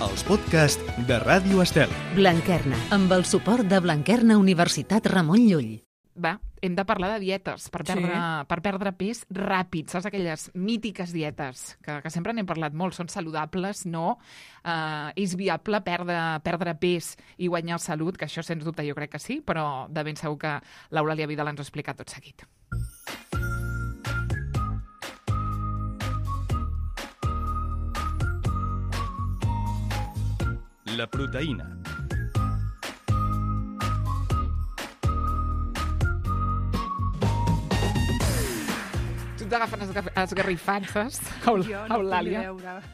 els podcasts de Ràdio Estel. Blanquerna, amb el suport de Blanquerna Universitat Ramon Llull. Va, hem de parlar de dietes per perdre pes ràpid. Saps aquelles mítiques dietes que sempre n'hem parlat molt, són saludables, no? És viable perdre pes i guanyar salut, que això sens dubte jo crec que sí, però de ben segur que l'Eulàlia Vidal ens ho explica tot seguit. La proteïna. Tu t'agafen esgarrifances, Eulàlia.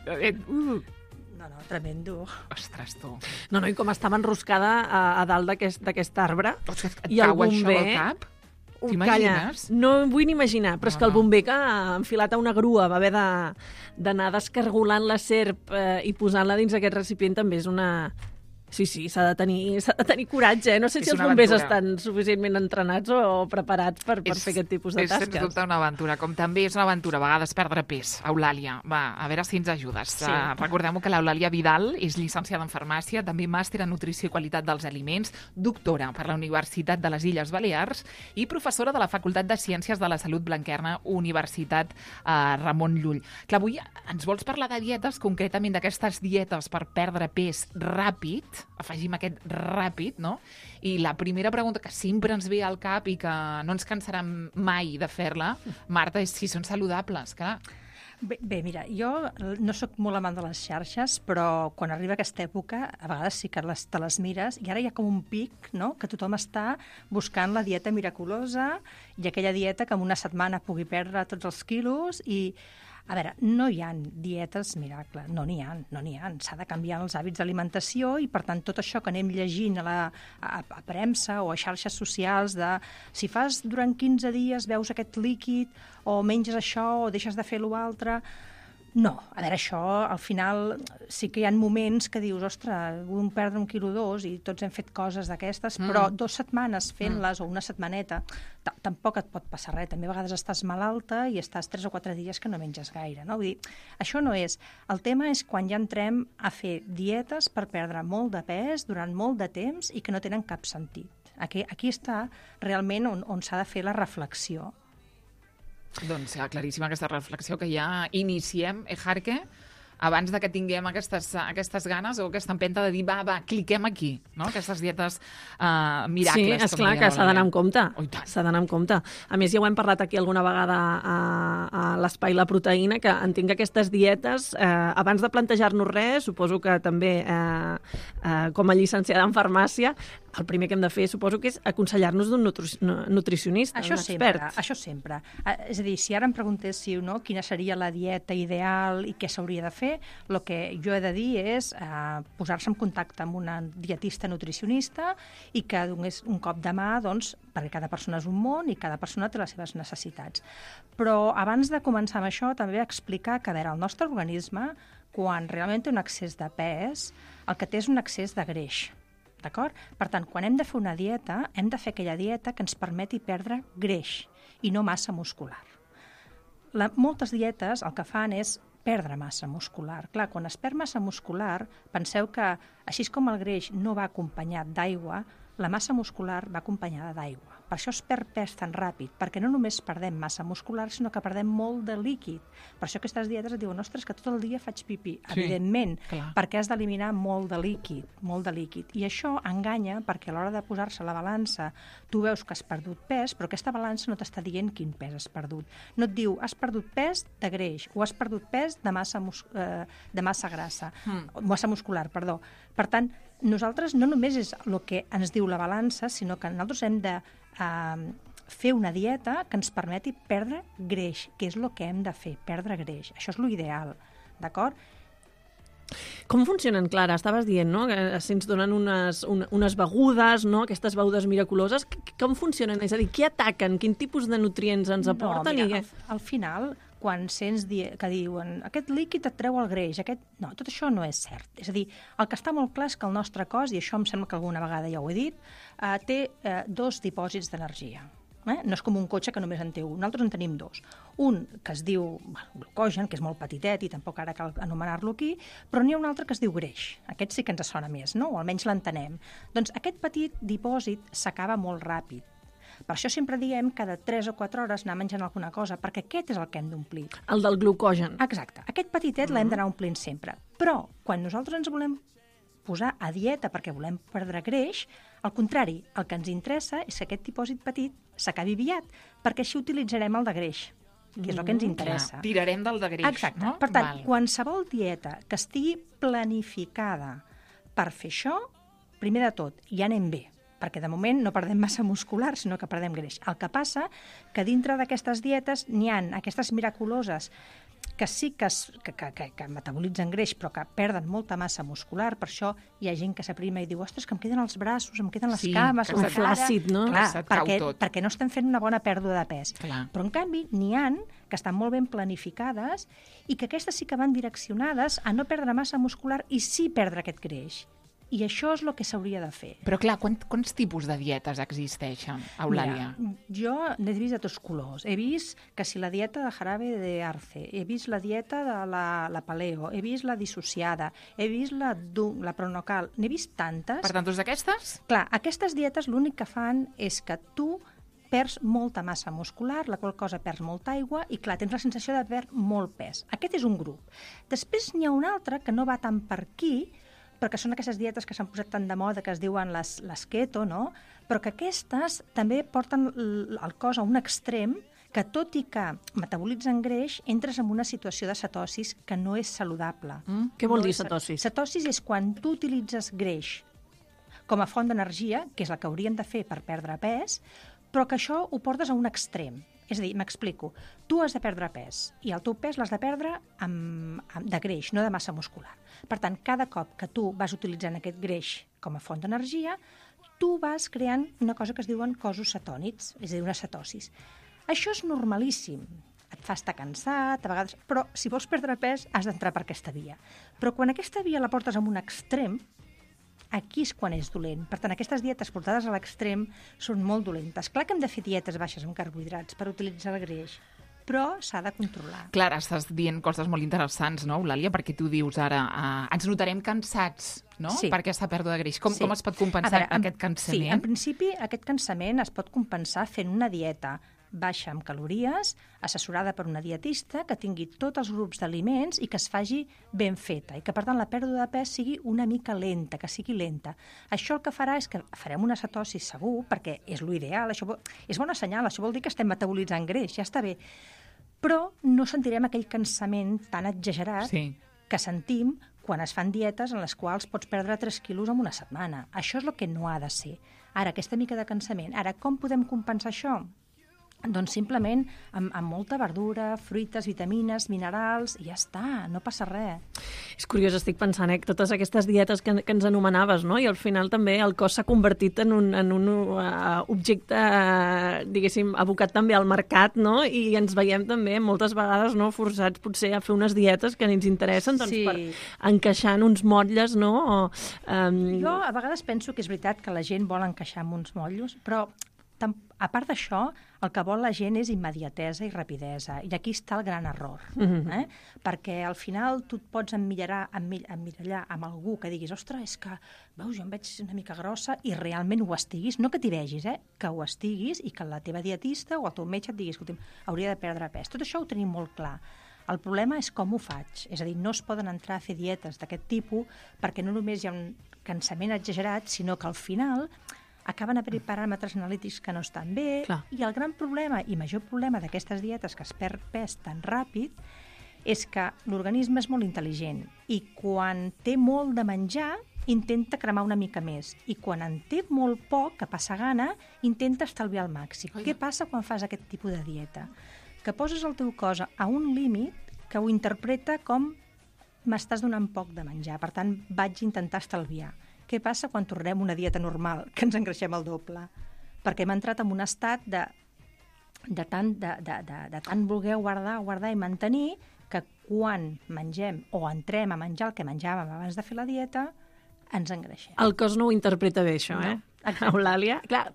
No, tremendo. Ostres, tu. No, i com estava enroscada a dalt d'aquest arbre. I el bomber... Al cap? T'imagines? No em vull ni imaginar, però és que el bomber que enfilat a una grua va haver d'anar descargolant la serp i posant-la dins aquest recipient també és una... Sí, s'ha de tenir coratge. No sé si els bombers estan suficientment entrenats o preparats per fer aquest tipus de tasques. És sens dubte una aventura, com també és una aventura a vegades perdre pes. Eulàlia, va, a veure si ens ajudes. Sí. Recordem que l'Eulàlia Vidal és llicenciada en farmàcia, també màster en nutrició i qualitat dels aliments, doctora per la Universitat de les Illes Balears i professora de la Facultat de Ciències de la Salut Blanquerna, Universitat Ramon Llull. Clar, avui ens vols parlar de dietes, concretament d'aquestes dietes per perdre pes ràpid, afegim aquest ràpid, no? I la primera pregunta que sempre ens ve al cap i que no ens cansarem mai de fer-la, Marta, és si són saludables, clar. Bé, mira, jo no sóc molt amant de les xarxes, però quan arriba aquesta època, a vegades sí que te les mires, i ara hi ha com un pic, no?, que tothom està buscant la dieta miraculosa i aquella dieta que en una setmana pugui perdre tots els quilos i... A veure, no hi ha dietes miracle, no n'hi ha. S'ha de canviar els hàbits d'alimentació i, per tant, tot això que anem llegint a premsa o a xarxes socials de si fas durant 15 dies veus aquest líquid o menges això o deixes de fer l'altre... No, a veure, això al final sí que hi ha moments que dius, ostres, vull perdre 1,2 quilos i tots hem fet coses d'aquestes, però 2 setmanes fent-les o una setmaneta tampoc et pot passar res. També a vegades estàs malalta i estàs 3 o 4 dies que no menges gaire, no? Vull dir, això no és. El tema és quan ja entrem a fer dietes per perdre molt de pes durant molt de temps i que no tenen cap sentit. Aquí està realment on s'ha de fer la reflexió. Doncs claríssima aquesta reflexió que ja iniciem, Jarque, abans de que tinguem aquestes ganes o aquesta empenta de dir, va, cliquem aquí, no? Aquestes dietes miracles. Sí, esclar que s'ha d'anar amb compte. S'ha d'anar amb compte. A més, ja ho hem parlat aquí alguna vegada a l'Espai La Proteïna, que entenc que aquestes dietes, abans de plantejar-nos res, suposo que també com a llicenciada en farmàcia, el primer que hem de fer, suposo que és aconsellar-nos d'un nutricionista, d'un expert. Això sempre. És a dir, si ara em preguntéssim quina seria la dieta ideal i què s'hauria de fer, el que jo he de dir és posar-se en contacte amb una dietista nutricionista i que donés un cop de mà, doncs, perquè cada persona és un món i cada persona té les seves necessitats. Però abans de començar amb això, també explicar que, a veure, el nostre organisme, quan realment té un excés de pes, el que té és un excés de greix. D'acord? Per tant, quan hem de fer una dieta, hem de fer aquella dieta que ens permeti perdre greix i no massa muscular. Moltes dietes el que fan és perdre massa muscular. Clar, quan es perd massa muscular, penseu que, així com el greix no va acompanyat d'aigua, la massa muscular va acompanyada d'aigua. Per això es perd pes tan ràpid, perquè no només perdem massa muscular, sinó que perdem molt de líquid. Per això aquestes dietes et diuen, ostres, que tot el dia faig pipí. Sí, evidentment, clar, perquè has d'eliminar molt de líquid. I això enganya, perquè a l'hora de posar-se a la balança, tu veus que has perdut pes, però aquesta balança no t'està dient quin pes has perdut. No et diu, has perdut pes de greix, o has perdut pes de massa grassa, massa muscular, perdó. Per tant, nosaltres no només és el que ens diu la balança, sinó que nosaltres hem de fer una dieta que ens permeti perdre greix, que és el que hem de fer, perdre greix. Això és l'ideal, d'acord? Com funcionen, Clara? Estaves dient, no?, que si ens donen unes begudes, no?, aquestes begudes miraculoses. Com funcionen? És a dir, què ataquen? Quin tipus de nutrients ens aporten? No, mira, al final, quan sents que diuen aquest líquid et treu el greix, no, tot això no és cert. És a dir, el que està molt clar és que el nostre cos, i això em sembla que alguna vegada ja ho he dit, té 2 dipòsits d'energia. No és com un cotxe que només en té un. Nosaltres en tenim dos. Un que es diu glucogen, que és molt petitet i tampoc ara cal anomenar-lo aquí, però n'hi ha un altre que es diu greix. Aquest sí que ens sona més, no? O almenys l'entenem. Doncs aquest petit dipòsit s'acaba molt ràpid. Per això sempre diem que de 3 o 4 hores anar menjant alguna cosa, perquè aquest és el que hem d'omplir. El del glucogen. Exacte. Aquest petitet l'hem d'anar omplint sempre. Però quan nosaltres ens volem posar a dieta perquè volem perdre greix, al contrari, el que ens interessa és que aquest dipòsit petit s'acabi aviat, perquè així utilitzarem el de greix, que és el que ens interessa. Clar, tirarem del de greix, exacte. No? Per tant, qualsevol dieta que estigui planificada per fer això, primer de tot, ja anem bé, perquè de moment no perdem massa muscular, sinó que perdem greix. El que passa que dintre d'aquestes dietes n'hi ha aquestes miraculoses que sí que metabolitzen greix, però que perden molta massa muscular. Per això hi ha gent que s'aprima i diu, ostres, que em queden els braços, em queden les cames... Un flàcid, no? Clar, perquè no estem fent una bona pèrdua de pes. Clar. Però, en canvi, n'hi ha que estan molt ben planificades i que aquestes sí que van direccionades a no perdre massa muscular i sí perdre aquest greix. I això és el que s'hauria de fer. Però clar, quants tipus de dietes existeixen, Eulàlia? Mira, jo n'he vist de tots colors. He vist que si la dieta de jarabe de arce, he vist la dieta de la paleo, he vist la dissociada, he vist la pronocal, n'he vist tantes. Per tant, totes aquestes? Clar, aquestes dietes l'únic que fan és que tu perds molta massa muscular, la qual cosa perds molta aigua i, clar, tens la sensació de perdre molt pes. Aquest és un grup. Després n'hi ha un altre que no va tant per aquí, perquè són aquestes dietes que s'han posat tan de moda que es diuen les keto, no? Però que aquestes també porten el cos a un extrem que, tot i que metabolitzen greix, entres en una situació de cetosis que no és saludable. Què vol dir cetosis? Cetosis és quan tu utilitzes greix com a font d'energia, que és el que haurien de fer per perdre pes, però que això ho portes a un extrem. És a dir, m'explico, tu has de perdre pes i el teu pes l'has de perdre de greix, no de massa muscular. Per tant, cada cop que tu vas utilitzant aquest greix com a font d'energia, tu vas creant una cosa que es diuen cossos cetònics, és a dir, una cetosis. Això és normalíssim. Et fa estar cansat, a vegades, però si vols perdre pes has d'entrar per aquesta via. Però quan aquesta via la portes a un extrem, aquí és quan és dolent. Per tant, aquestes dietes portades a l'extrem són molt dolentes. Clar que hem de fer dietes baixes en carbohidrats per utilitzar el greix, però s'ha de controlar. Clar, estàs dient coses molt interessants, no, Eulàlia? Perquè tu dius ara, ens notarem cansats, no?, Sí. per aquesta pèrdua de greix. Com es pot A compensar veure, aquest cansament? Sí, en principi aquest cansament es pot compensar fent una dieta baixa en calories, assessorada per una dietista, que tingui tots els grups d'aliments i que es faci ben feta, i que, per tant, la pèrdua de pes sigui una mica lenta, que sigui lenta. Això el que farà és que farem una cetosi segur, perquè és l'ideal, això és bona senyal, això vol dir que estem metabolitzant greix, ja està bé. Però no sentirem aquell cansament tan exagerat que sentim quan es fan dietes en les quals pots perdre 3 quilos en una setmana. Això és el que no ha de ser. Ara, aquesta mica de cansament. Ara, com podem compensar això? Doncs simplement amb molta verdura, fruites, vitamines, minerals, i ja està, no passa res. És curiós, estic pensant, totes aquestes dietes que ens anomenaves, no? I al final també el cos s'ha convertit en un objecte, diguéssim, abocat també al mercat, no? I ens veiem també moltes vegades, no?, forçats potser a fer unes dietes que ni ens interessen, doncs, per encaixar en uns motlles, no? Jo a vegades penso que és veritat que la gent vol encaixar en uns motllos, però a part d'això, el que vol la gent és immediatesa i rapidesa. I aquí està el gran error. Perquè al final tu et pots emmirallar amb algú que diguis, ostres, és que, veus, jo em veig una mica grossa, i realment ho estiguis, no que t'hi vegis, que ho estiguis, i que la teva dietista o el teu metge et digui, escolta'm, hauria de perdre pes. Tot això ho tenim molt clar. El problema és com ho faig. És a dir, no es poden entrar a fer dietes d'aquest tipus perquè no només hi ha un cansament exagerat, sinó que al final acaben haver-hi paràmetres analítics que no estan bé. Clar. I el gran problema i major problema d'aquestes dietes que es perd pes tan ràpid és que l'organisme és molt intel·ligent i quan té molt de menjar intenta cremar una mica més i quan en té molt poc, que passa gana, intenta estalviar al màxim. Què passa quan fas aquest tipus de dieta? Que poses el teu cos a un límit que ho interpreta com m'estàs donant poc de menjar, per tant vaig intentar estalviar. Què passa quan tornem una dieta normal, que ens engreixem el doble? Perquè hem entrat en un estat de tant voler guardar i mantenir, que quan mengem o entrem a menjar el que menjàvem abans de fer la dieta, ens engreixem. El cos no ho interpreta bé, això, No. Eulàlia. Clar,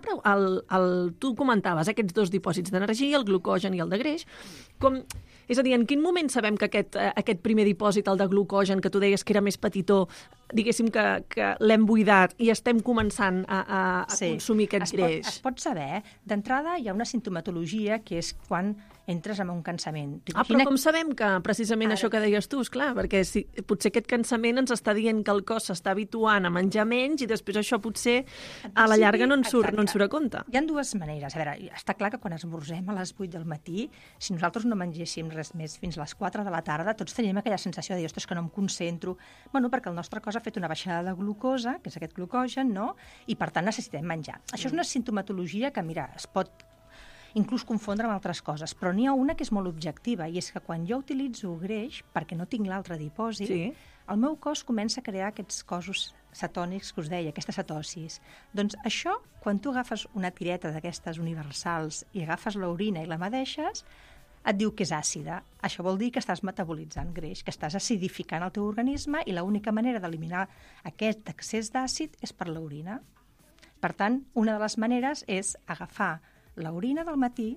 tu comentaves aquests dos dipòsits d'energia, el glucogen i el de greix. És a dir, en quin moment sabem que aquest primer dipòsit, el de glucogen, que tu deies que era més petitó, diguéssim que l'hem buidat i estem començant a consumir aquest greix? Es pot saber. D'entrada hi ha una simptomatologia que és quan entres en un cansament. Però com sabem que precisament això que deies tu, esclar, perquè potser aquest cansament ens està dient que el cos s'està habituant a menjar menys i després això potser a la llarga no en surt a compte. Hi ha dues maneres. A veure, està clar que quan esmorzem a les 8 del matí, si nosaltres no mengéssim res més fins a les 4 de la tarda, tots tenim aquella sensació de dir, ostres, que no em concentro. Bueno, perquè el nostre cos ha fet una baixada de glucosa, que és aquest glucogen, no? I per tant necessitem menjar. Això és una simptomatologia que, mira, es pot inclús confondre amb altres coses, però n'hi ha una que és molt objectiva, i és que quan jo utilitzo greix, perquè no tinc l'altre dipòsit, el meu cos comença a crear aquests cossos cetònics que us deia, aquestes cetosis. Doncs això, quan tu agafes una tireta d'aquestes universals i agafes l'orina i la medeixes, et diu que és àcida. Això vol dir que estàs metabolitzant greix, que estàs acidificant el teu organisme i l'única manera d'eliminar aquest excés d'àcid és per l'orina. Per tant, una de les maneres és agafar l'orina del matí,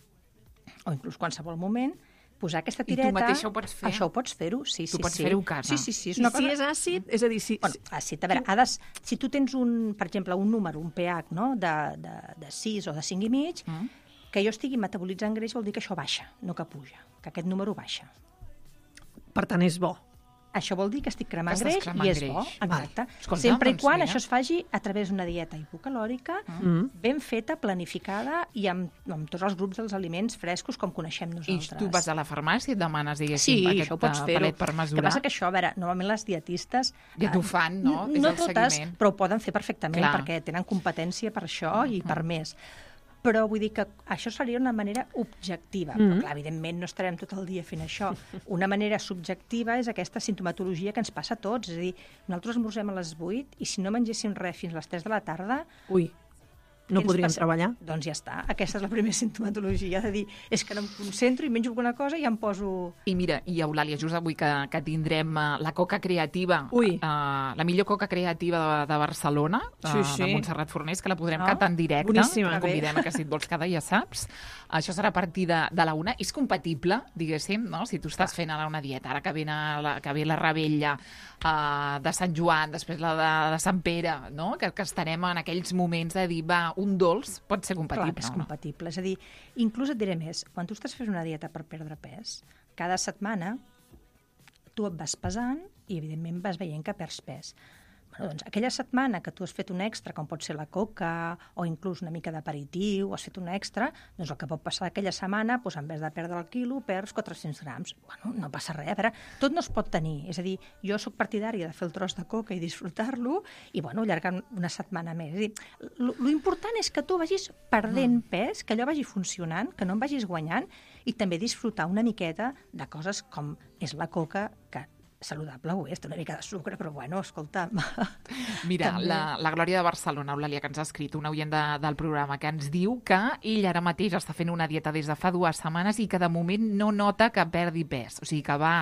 o inclús qualsevol moment, posar aquesta tireta... I tu mateixa ho pots fer? Això ho pots fer-ho, sí. Tu pots fer-ho a casa? Sí. I si és àcid, és a dir... Àcid, a veure, si tu tens, per exemple, un número, un pH, no?, de 6 o de 5,5, que jo estigui metabolitzant greix vol dir que això baixa, no que puja, que aquest número baixa. Per tant, és bo. Això vol dir que estic cremant greix i és bo. Exacte. Escolta, sempre i quan això es faci a través d'una dieta hipocalòrica, ben feta, planificada i amb tots els grups dels aliments frescos com coneixem nosaltres. I tu vas a la farmàcia i et demanes, diguéssim, aquest palet per mesurar? El que passa que això, a veure, normalment les dietistes... Ja t'ho fan, no? No totes, però ho poden fer perfectament, perquè tenen competència per això i per més. Però vull dir que això seria una manera objectiva. Però, clar, evidentment, no estarem tot el dia fent això. Una manera subjectiva és aquesta simptomatologia que ens passa a tots. És a dir, nosaltres esmorzem a les 8 i si no mengéssim res fins a les 3 de la tarda... No podríem treballar? Doncs ja està. Aquesta és la primera simptomatologia, de dir, és que no em concentro i menjo alguna cosa i em poso... I mira, i Eulàlia, just avui que tindrem la coca creativa, la millor coca creativa de Barcelona, de Montserrat Fornés, que la podrem catar en directe. Boníssima. La convidem que si et vols quedar, ja saps. Això serà a partir de la 1. És compatible, diguéssim, no? Si tu estàs fent ara una dieta, ara que ve la rebella de Sant Joan, després la de Sant Pere, no? Que estarem en aquells moments de dir, va, un dolç pot ser compatible. Clar que és compatible. És a dir, inclús et diré més, quan tu estàs fent una dieta per perdre pes, cada setmana tu et vas pesant i, evidentment, vas veient que perds pes. Doncs aquella setmana que tu has fet un extra, com pot ser la coca o inclús una mica d'aperitiu, has fet un extra, doncs el que pot passar aquella setmana, doncs en vez de perdre el quilo, perds 400 grams. Bueno, no passa res. A veure, tot no es pot tenir. És a dir, jo sóc partidària de fer el tros de coca i disfrutar-lo i, bueno, allargar una setmana més. És a dir, lo important és que tu vagis perdent pes, que allò vagi funcionant, que no en vagis guanyant i també disfrutar una miqueta de coses com és la coca, que saludable ho és, té una mica de sucre, però bueno, escolta'm. Mira, la Glòria de Barcelona, Eulàlia, que ens ha escrit, una oient del programa, que ens diu que ell ara mateix està fent una dieta des de fa 2 setmanes i que de moment no nota que perdi pes, o sigui que va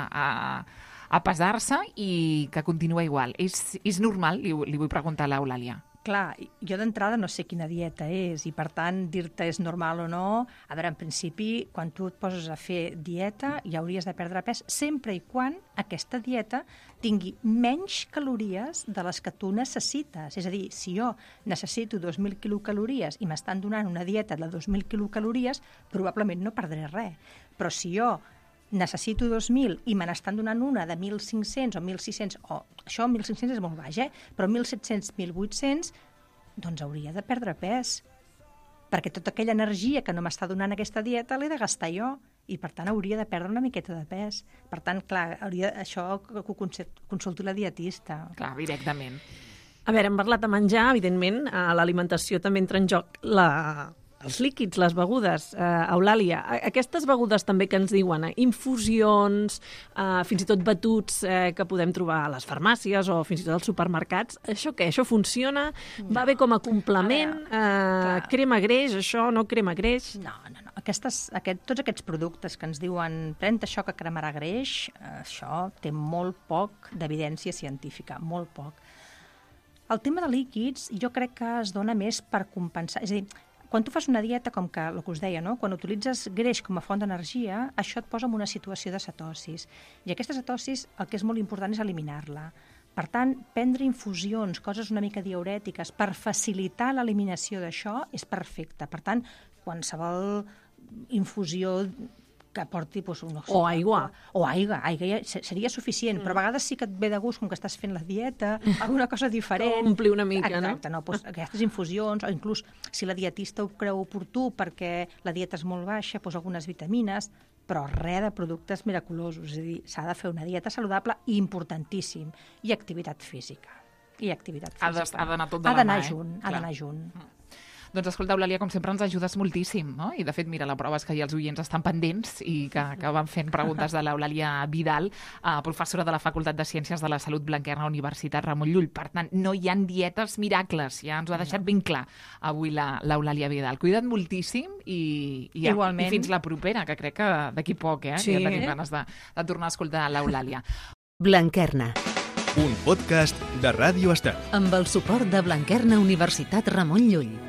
a pesar-se i que continua igual. És normal? Li vull preguntar a l'Eulàlia. Clar, jo d'entrada no sé quina dieta és i, per tant, dir-te és normal o no... A veure, en principi, quan tu et poses a fer dieta, ja hauries de perdre pes sempre i quan aquesta dieta tingui menys calories de les que tu necessites. És a dir, si jo necessito 2.000 quilocalories i m'estan donant una dieta de 2.000 quilocalories, probablement no perdré res. Però si jo necessito 2.000 i me n'estan donant una de 1.500 o 1.600, o això 1.500 és molt baix, però 1.700, 1.800, doncs hauria de perdre pes. Perquè tota aquella energia que no m'està donant aquesta dieta l'he de gastar jo i, per tant, hauria de perdre una miqueta de pes. Per tant, clar, això que ho consulti la dietista. Clar, directament. A veure, hem parlat de menjar, evidentment, a l'alimentació també entra en joc els líquids, les begudes. Eulàlia, aquestes begudes també que ens diuen, infusions, fins i tot batuts que podem trobar a les farmàcies o fins i tot als supermercats, això què? Això funciona? Va bé com a complement? Crema greix, això? No crema greix? No. Tots aquests productes que ens diuen pren això que cremarà greix, això té molt poc d'evidència científica, molt poc. El tema de líquids jo crec que es dona més per compensar. És a dir, quan tu fas una dieta, com que el que us deia, no? Quan utilitzes greix com a font d'energia, això et posa en una situació de cetosis. I aquesta cetosis, el que és molt important és eliminar-la. Per tant, prendre infusions, coses una mica diürètiques, per facilitar l'eliminació d'això, és perfecte. Per tant, qualsevol infusió que porti... Doncs, no sé, o aigua. O aigua ja seria suficient, però a vegades sí que et ve de gust, com que estàs fent la dieta, alguna cosa diferent. Omplir una mica, exacte, no? Doncs aquestes infusions, o inclús si la dietista ho creu oportú perquè la dieta és molt baixa, doncs algunes vitamines, però res de productes miraculosos. És a dir, s'ha de fer una dieta saludable i importantíssim. I activitat física. Ha d'anar tot de la mà. Ha d'anar junt. Doncs escolta, Eulàlia, com sempre ens ajudes moltíssim, no? I de fet, mira, la prova és que ja els oients estan pendents i que van fent preguntes de l'Eulàlia Vidal, professora de la Facultat de Ciències de la Salut Blanquerna, Universitat Ramon Llull. Per tant, no hi han dietes miracles, ja ens ho ha deixat ben clar avui l'Eulàlia Vidal. Cuida't moltíssim i fins la propera, que crec que d'aquí poc, Sí. Ja tenim ganes de tornar a escoltar l'Eulàlia. Blanquerna, Un podcast de Ràdio Estel. amb el suport de Blanquerna Universitat Ramon Llull.